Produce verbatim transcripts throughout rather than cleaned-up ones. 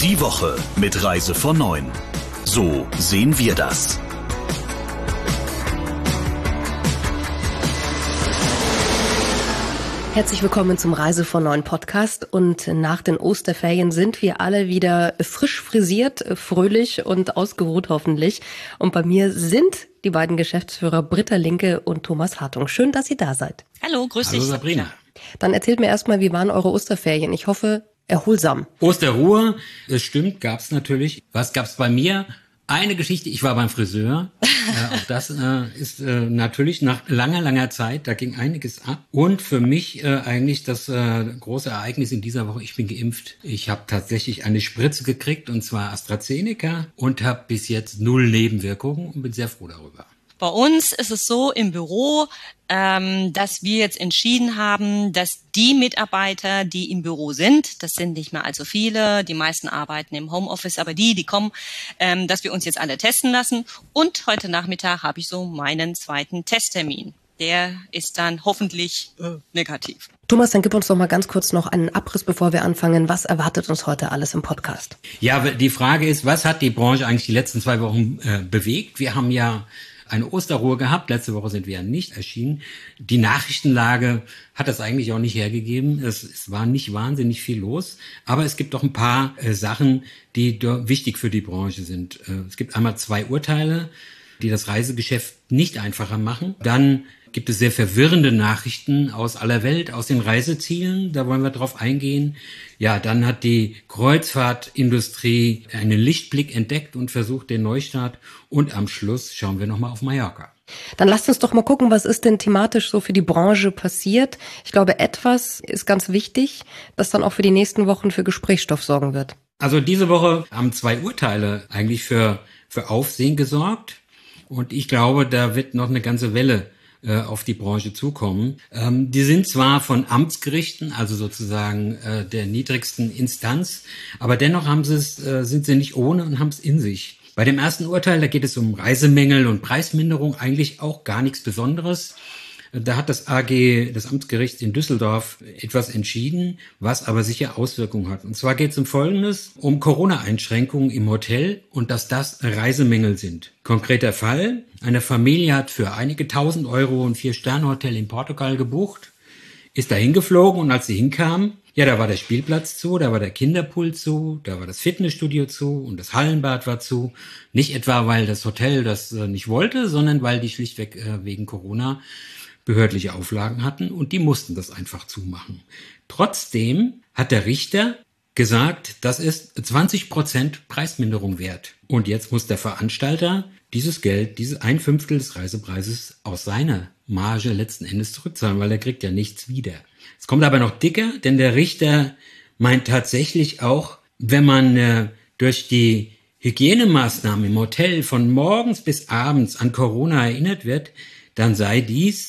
Die Woche mit Reise von neun. So sehen wir das. Herzlich willkommen zum Reise von neun Podcast, und nach den Osterferien sind wir alle wieder frisch frisiert, fröhlich und ausgeruht hoffentlich. Und bei mir sind die beiden Geschäftsführer Britta Linke und Thomas Hartung. Schön, dass ihr da seid. Hallo, grüß dich. Hallo Sabrina. Dann erzählt mir erstmal, wie waren eure Osterferien? Ich hoffe, erholsam. Osterruhe, es stimmt, gab's natürlich. Was gab's bei mir? Eine Geschichte, ich war beim Friseur. äh, auch das äh, ist äh, natürlich nach langer, langer Zeit, da ging einiges ab. Und für mich äh, eigentlich das äh, große Ereignis in dieser Woche, ich bin geimpft. Ich habe tatsächlich eine Spritze gekriegt, und zwar AstraZeneca, und habe bis jetzt null Nebenwirkungen und bin sehr froh darüber. Bei uns ist es so im Büro, ähm, dass wir jetzt entschieden haben, dass die Mitarbeiter, die im Büro sind, das sind nicht mehr allzu viele, die meisten arbeiten im Homeoffice, aber die, die kommen, ähm, dass wir uns jetzt alle testen lassen. Und heute Nachmittag habe ich so meinen zweiten Testtermin. Der ist dann hoffentlich äh, negativ. Thomas, dann gib uns doch mal ganz kurz noch einen Abriss, bevor wir anfangen. Was erwartet uns heute alles im Podcast? Ja, die Frage ist, was hat die Branche eigentlich die letzten zwei Wochen äh, bewegt? Wir haben ja eine Osterruhe gehabt. Letzte Woche sind wir ja nicht erschienen. Die Nachrichtenlage hat das eigentlich auch nicht hergegeben. Es, es war nicht wahnsinnig viel los. Aber es gibt doch ein paar äh, Sachen, die do, wichtig für die Branche sind. Äh, es gibt einmal zwei Urteile, die das Reisegeschäft nicht einfacher machen. Dann gibt es sehr verwirrende Nachrichten aus aller Welt, aus den Reisezielen. Da wollen wir drauf eingehen. Ja, dann hat die Kreuzfahrtindustrie einen Lichtblick entdeckt und versucht den Neustart. Und am Schluss schauen wir nochmal auf Mallorca. Dann lasst uns doch mal gucken, was ist denn thematisch so für die Branche passiert. Ich glaube, etwas ist ganz wichtig, das dann auch für die nächsten Wochen für Gesprächsstoff sorgen wird. Also diese Woche haben zwei Urteile eigentlich für, für Aufsehen gesorgt. Und ich glaube, da wird noch eine ganze Welle auf die Branche zukommen. Ähm, die sind zwar von Amtsgerichten, also sozusagen äh, der niedrigsten Instanz, aber dennoch haben sie es, äh, sind sie nicht ohne und haben es in sich. Bei dem ersten Urteil, da geht es um Reisemängel und Preisminderung, eigentlich auch gar nichts Besonderes. Da hat das A G, das Amtsgericht in Düsseldorf, etwas entschieden, was aber sicher Auswirkungen hat. Und zwar geht es um Folgendes, um Corona-Einschränkungen im Hotel und dass das Reisemängel sind. Konkreter Fall, eine Familie hat für einige tausend Euro ein Vier-Sterne-Hotel in Portugal gebucht, ist da hingeflogen, und als sie hinkamen, ja, da war der Spielplatz zu, da war der Kinderpool zu, da war das Fitnessstudio zu und das Hallenbad war zu. Nicht etwa, weil das Hotel das äh, nicht wollte, sondern weil die schlichtweg äh, wegen Corona behördliche Auflagen hatten, und die mussten das einfach zumachen. Trotzdem hat der Richter gesagt, das ist zwanzig Prozent Preisminderung wert. Und jetzt muss der Veranstalter dieses Geld, diese ein Fünftel des Reisepreises aus seiner Marge letzten Endes zurückzahlen, weil er kriegt ja nichts wieder. Es kommt aber noch dicker, denn der Richter meint tatsächlich auch, wenn man äh, durch die Hygienemaßnahmen im Hotel von morgens bis abends an Corona erinnert wird, dann sei dies,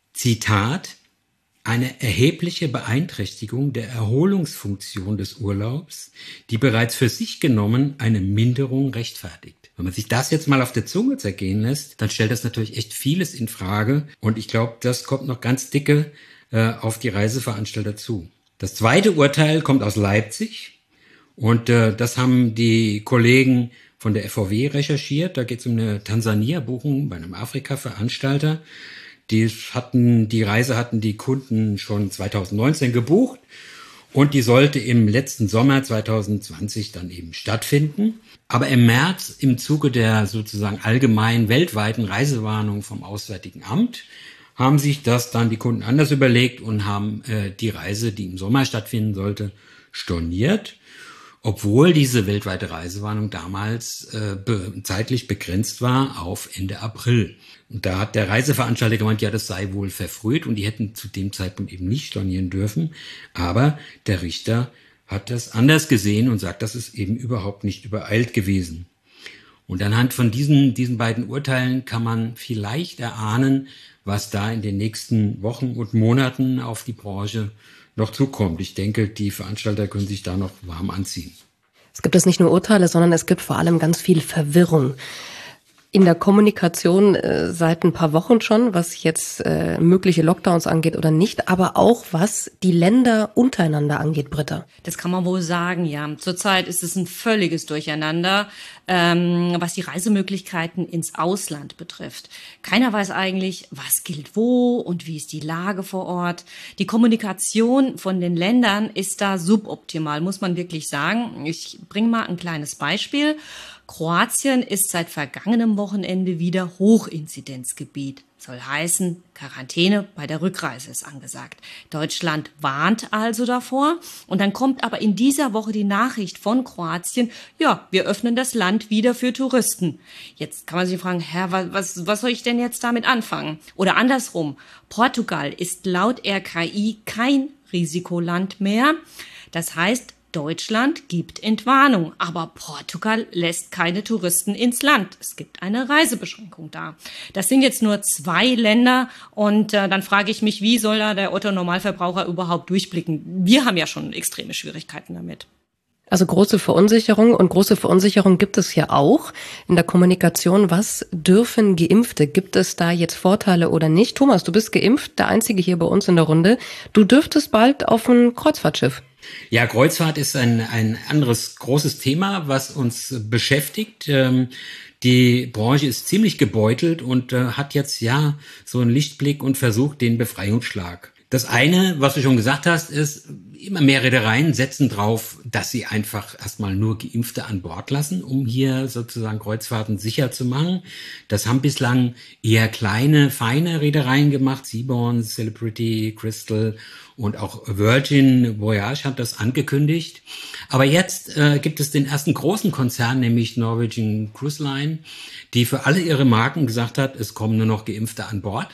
Zitat, eine erhebliche Beeinträchtigung der Erholungsfunktion des Urlaubs, die bereits für sich genommen eine Minderung rechtfertigt. Wenn man sich das jetzt mal auf der Zunge zergehen lässt, dann stellt das natürlich echt vieles in Frage, und ich glaube, das kommt noch ganz dicke äh, auf die Reiseveranstalter zu. Das zweite Urteil kommt aus Leipzig, und äh, das haben die Kollegen von der F V W recherchiert. Da geht es um eine Tansania-Buchung bei einem Afrika-Veranstalter. Die hatten, die Reise hatten die Kunden schon zwanzig neunzehn gebucht, und die sollte im letzten Sommer zwanzig zwanzig dann eben stattfinden. Aber im März, im Zuge der sozusagen allgemeinen weltweiten Reisewarnung vom Auswärtigen Amt, haben sich das dann die Kunden anders überlegt und haben äh, die Reise, die im Sommer stattfinden sollte, storniert, obwohl diese weltweite Reisewarnung damals äh, be- zeitlich begrenzt war auf Ende April. Und da hat der Reiseveranstalter gemeint, ja, das sei wohl verfrüht, und die hätten zu dem Zeitpunkt eben nicht stornieren dürfen. Aber der Richter hat das anders gesehen und sagt, das ist eben überhaupt nicht übereilt gewesen. Und anhand von diesen, diesen beiden Urteilen kann man vielleicht erahnen, was da in den nächsten Wochen und Monaten auf die Branche noch zukommt. Ich denke, die Veranstalter können sich da noch warm anziehen. Es gibt es nicht nur Urteile, sondern es gibt vor allem ganz viel Verwirrung. in der Kommunikation äh, seit ein paar Wochen schon, was jetzt äh, mögliche Lockdowns angeht oder nicht, aber auch was die Länder untereinander angeht, Britta. Das kann man wohl sagen, ja. Zurzeit ist es ein völliges Durcheinander, ähm, was die Reisemöglichkeiten ins Ausland betrifft. Keiner weiß eigentlich, was gilt wo und wie ist die Lage vor Ort. Die Kommunikation von den Ländern ist da suboptimal, muss man wirklich sagen. Ich bringe mal ein kleines Beispiel. Kroatien ist seit vergangenem Wochenende wieder Hochinzidenzgebiet. Soll heißen, Quarantäne bei der Rückreise ist angesagt. Deutschland warnt also davor. Und dann kommt aber in dieser Woche die Nachricht von Kroatien, ja, wir öffnen das Land wieder für Touristen. Jetzt kann man sich fragen, Herr, was, was soll ich denn jetzt damit anfangen? Oder andersrum, Portugal ist laut R K I kein Risikoland mehr. Das heißt, Deutschland gibt Entwarnung, aber Portugal lässt keine Touristen ins Land. Es gibt eine Reisebeschränkung da. Das sind jetzt nur zwei Länder und äh, dann frage ich mich, wie soll da der Otto-Normalverbraucher überhaupt durchblicken? Wir haben ja schon extreme Schwierigkeiten damit. Also große Verunsicherung und große Verunsicherung gibt es ja auch in der Kommunikation. Was dürfen Geimpfte? Gibt es da jetzt Vorteile oder nicht? Thomas, du bist geimpft, der Einzige hier bei uns in der Runde. Du dürftest bald auf ein Kreuzfahrtschiff. Ja, Kreuzfahrt ist ein, ein anderes großes Thema, was uns beschäftigt. Ähm, die Branche ist ziemlich gebeutelt und äh, hat jetzt ja so einen Lichtblick und versucht den Befreiungsschlag. Das eine, was du schon gesagt hast, ist, immer mehr Reedereien setzen drauf, dass sie einfach erstmal nur Geimpfte an Bord lassen, um hier sozusagen Kreuzfahrten sicher zu machen. Das haben bislang eher kleine, feine Reedereien gemacht. Seabourn, Celebrity, Crystal und auch Virgin Voyage hat das angekündigt. Aber jetzt äh, gibt es den ersten großen Konzern, nämlich Norwegian Cruise Line, die für alle ihre Marken gesagt hat, es kommen nur noch Geimpfte an Bord.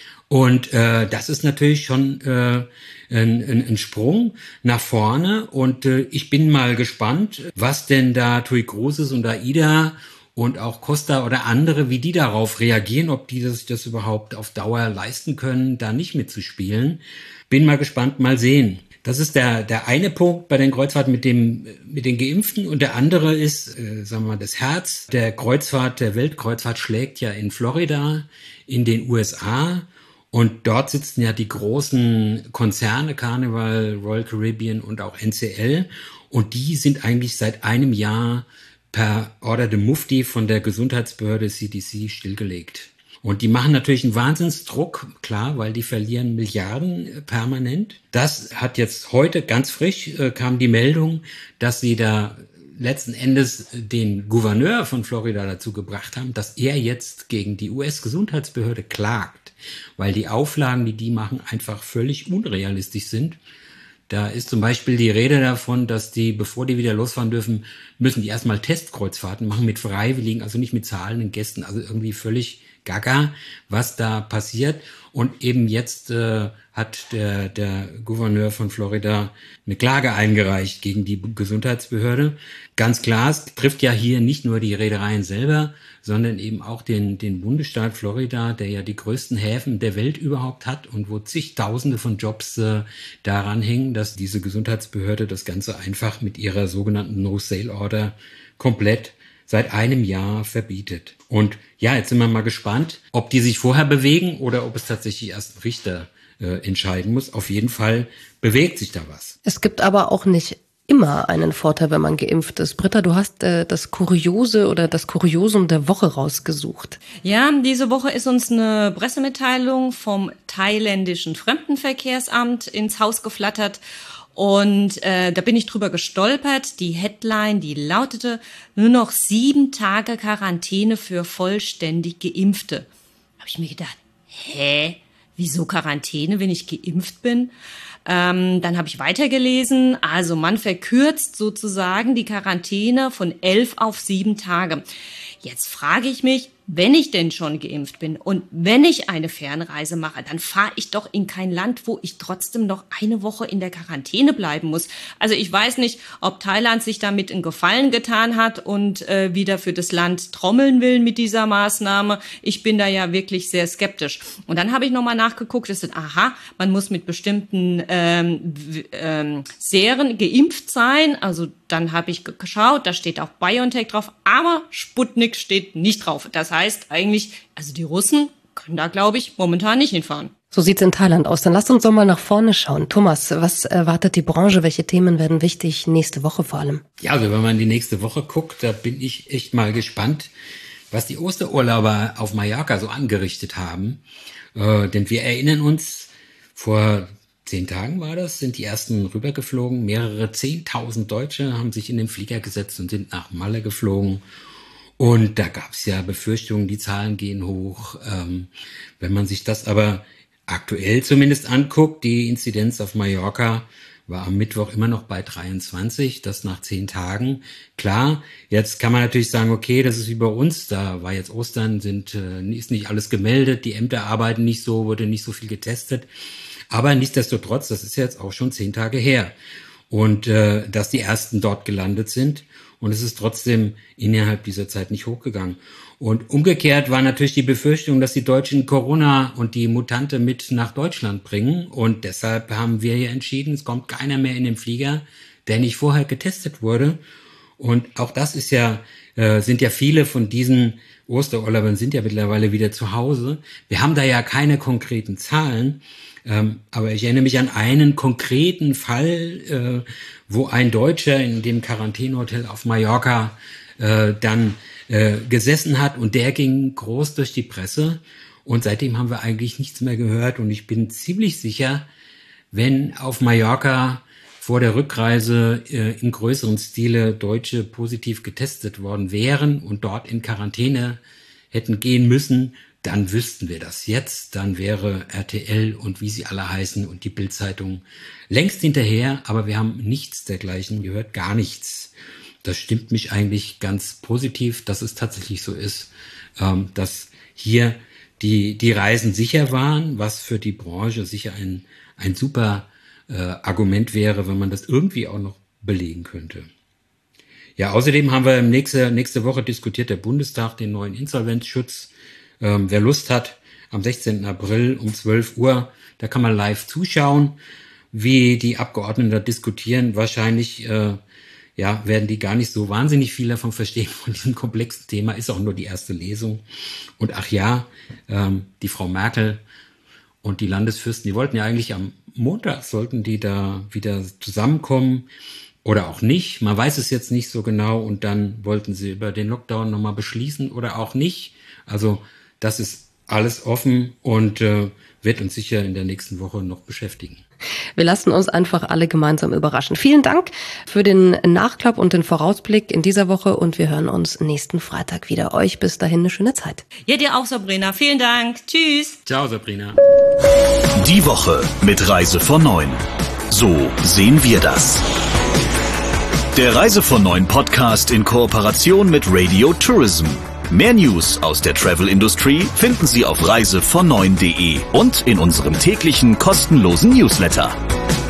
Und äh, das ist natürlich schon äh, ein, ein, ein Sprung nach vorne. Und äh, ich bin mal gespannt, was denn da TUI Cruises und AIDA und auch Costa oder andere, wie die darauf reagieren, ob die das, das überhaupt auf Dauer leisten können, da nicht mitzuspielen. Bin mal gespannt, mal sehen. Das ist der der eine Punkt bei den Kreuzfahrten mit dem mit den Geimpften und der andere ist, äh, sagen wir mal, das Herz der Kreuzfahrt, der Weltkreuzfahrt schlägt ja in Florida, in den U S A. Und dort sitzen ja die großen Konzerne, Carnival, Royal Caribbean und auch N C L. Und die sind eigentlich seit einem Jahr per Order de Mufti von der Gesundheitsbehörde C D C stillgelegt. Und die machen natürlich einen Wahnsinnsdruck, klar, weil die verlieren Milliarden permanent. Das hat jetzt heute ganz frisch, äh, kam die Meldung, dass sie da letzten Endes den Gouverneur von Florida dazu gebracht haben, dass er jetzt gegen die U S-Gesundheitsbehörde klagt, weil die Auflagen, die die machen, einfach völlig unrealistisch sind. Da ist zum Beispiel die Rede davon, dass die, bevor die wieder losfahren dürfen, müssen die erstmal Testkreuzfahrten machen mit Freiwilligen, also nicht mit zahlenden Gästen, also irgendwie völlig gaga, was da passiert. Und eben jetzt äh, hat der, der Gouverneur von Florida eine Klage eingereicht gegen die Gesundheitsbehörde. Ganz klar, es trifft ja hier nicht nur die Reedereien selber, sondern eben auch den, den Bundesstaat Florida, der ja die größten Häfen der Welt überhaupt hat und wo zigtausende von Jobs äh, daran hängen, dass diese Gesundheitsbehörde das Ganze einfach mit ihrer sogenannten No-Sail-Order komplett seit einem Jahr verbietet. Und ja, jetzt sind wir mal gespannt, ob die sich vorher bewegen oder ob es tatsächlich erst ein Richter äh, entscheiden muss. Auf jeden Fall bewegt sich da was. Es gibt aber auch nicht immer einen Vorteil, wenn man geimpft ist. Britta, du hast äh, das Kuriose oder das Kuriosum der Woche rausgesucht. Ja, diese Woche ist uns eine Pressemitteilung vom thailändischen Fremdenverkehrsamt ins Haus geflattert. Und äh, da bin ich drüber gestolpert. Die Headline, die lautete, nur noch sieben Tage Quarantäne für vollständig Geimpfte. Da habe ich mir gedacht, hä, wieso Quarantäne, wenn ich geimpft bin? Ähm, dann habe ich weitergelesen. Also man verkürzt sozusagen die Quarantäne von elf auf sieben Tage. Jetzt frage ich mich, wenn ich denn schon geimpft bin und wenn ich eine Fernreise mache, dann fahre ich doch in kein Land, wo ich trotzdem noch eine Woche in der Quarantäne bleiben muss. Also ich weiß nicht, ob Thailand sich damit einen Gefallen getan hat und äh, wieder für das Land trommeln will mit dieser Maßnahme. Ich bin da ja wirklich sehr skeptisch. Und dann habe ich nochmal nachgeguckt, es ist, aha, man muss mit bestimmten ähm, ähm, Serien geimpft sein, also dann habe ich geschaut, da steht auch BioNTech drauf, aber Sputnik steht nicht drauf. Das heißt eigentlich, also die Russen können da, glaube ich, momentan nicht hinfahren. So sieht's in Thailand aus. Dann lasst uns doch mal nach vorne schauen. Thomas, was erwartet die Branche? Welche Themen werden wichtig nächste Woche vor allem? Ja, also wenn man die nächste Woche guckt, da bin ich echt mal gespannt, was die Osterurlauber auf Mallorca so angerichtet haben. Äh, denn wir erinnern uns, vor zehn Tagen war das, sind die ersten rübergeflogen. Mehrere zehntausend Deutsche haben sich in den Flieger gesetzt und sind nach Malle geflogen. Und da gab es ja Befürchtungen, die Zahlen gehen hoch. Ähm, wenn man sich das aber aktuell zumindest anguckt, die Inzidenz auf Mallorca war am Mittwoch immer noch bei dreiundzwanzig, das nach zehn Tagen. Klar, jetzt kann man natürlich sagen, okay, das ist wie bei uns, da war jetzt Ostern, sind äh, ist nicht alles gemeldet, die Ämter arbeiten nicht so, wurde nicht so viel getestet. Aber nichtsdestotrotz, das ist jetzt auch schon zehn Tage her. Und äh, dass die ersten dort gelandet sind. Und es ist trotzdem innerhalb dieser Zeit nicht hochgegangen. Und umgekehrt war natürlich die Befürchtung, dass die Deutschen Corona und die Mutante mit nach Deutschland bringen. Und deshalb haben wir hier entschieden, es kommt keiner mehr in den Flieger, der nicht vorher getestet wurde. Und auch das ist ja, äh, sind ja viele von diesen Osterurlaubern sind ja mittlerweile wieder zu Hause. Wir haben da ja keine konkreten Zahlen. Ähm, aber ich erinnere mich an einen konkreten Fall, äh, wo ein Deutscher in dem Quarantänehotel auf Mallorca äh, dann äh, gesessen hat und der ging groß durch die Presse und seitdem haben wir eigentlich nichts mehr gehört und ich bin ziemlich sicher, wenn auf Mallorca vor der Rückreise äh, in größeren Stile Deutsche positiv getestet worden wären und dort in Quarantäne hätten gehen müssen, dann wüssten wir das jetzt, dann wäre R T L und wie sie alle heißen und die Bild-Zeitung längst hinterher, aber wir haben nichts dergleichen gehört, gar nichts. Das stimmt mich eigentlich ganz positiv, dass es tatsächlich so ist, ähm, dass hier die die Reisen sicher waren, was für die Branche sicher ein ein super äh, Argument wäre, wenn man das irgendwie auch noch belegen könnte. Ja, außerdem haben wir nächste nächste Woche diskutiert der Bundestag den neuen Insolvenzschutz. Ähm, wer Lust hat, am sechzehnten April um zwölf Uhr, da kann man live zuschauen, wie die Abgeordneten da diskutieren. Wahrscheinlich äh, ja, werden die gar nicht so wahnsinnig viel davon verstehen von diesem komplexen Thema. Ist auch nur die erste Lesung. Und ach ja, ähm, die Frau Merkel und die Landesfürsten, die wollten ja eigentlich am Montag, sollten die da wieder zusammenkommen oder auch nicht. Man weiß es jetzt nicht so genau. Und dann wollten sie über den Lockdown nochmal beschließen oder auch nicht. Also das ist alles offen und äh, wird uns sicher in der nächsten Woche noch beschäftigen. Wir lassen uns einfach alle gemeinsam überraschen. Vielen Dank für den Nachklapp und den Vorausblick in dieser Woche und wir hören uns nächsten Freitag wieder. Euch bis dahin eine schöne Zeit. Ja, dir auch, Sabrina. Vielen Dank. Tschüss. Ciao, Sabrina. Die Woche mit Reise von neun. So sehen wir das. Der Reise von neun Podcast in Kooperation mit Radio Tourism. Mehr News aus der Travel-Industrie finden Sie auf reise von neun punkt de und in unserem täglichen kostenlosen Newsletter.